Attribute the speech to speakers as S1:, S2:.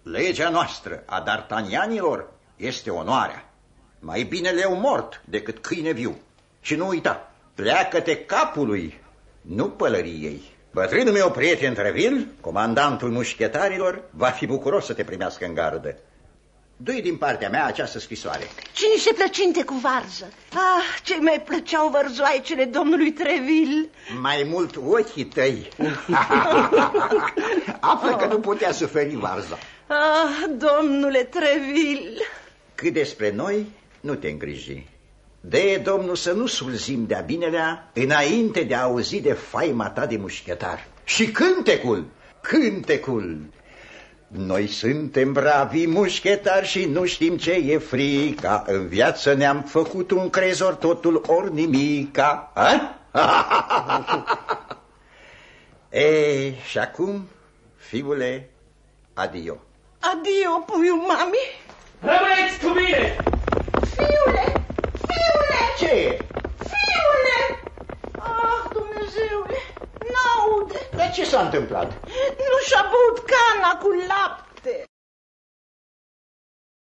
S1: Legea noastră a d'Artagnanilor este onoarea. Mai bine leu mort decât câine viu. Și nu uita, pleacă-te capului, nu pălăriei. Bătrânul meu prieten Treville, comandantul mușchetarilor, va fi bucuros să te primească în gardă. Du-i din partea mea această scrisoare.
S2: Cine se plăcinte cu varză? Ah, ce mai plăceau vărzoaicele domnului Treville.
S1: Mai mult ochii tăi. Află că nu putea suferi varza.
S2: Ah, domnule Treville.
S1: Cât despre noi, nu te îngriji. De Domnul să nu sulzim de-a binelea înainte de a auzi de faima ta de mușchetar. Și cântecul. Noi suntem bravi mușchetari și nu știm ce e frica. În viață ne-am făcut un crezor, totul ori nimica. Ei, și acum, fiule, adio.
S2: Adio, puiul mami.
S3: Rămâneți cu mine!
S2: Fiule!
S1: Ce e?
S2: Fiule! Ah, Dumnezeule, n-aude.
S1: Dar ce s-a întâmplat?
S2: Nu și-a băut cana cu lapte.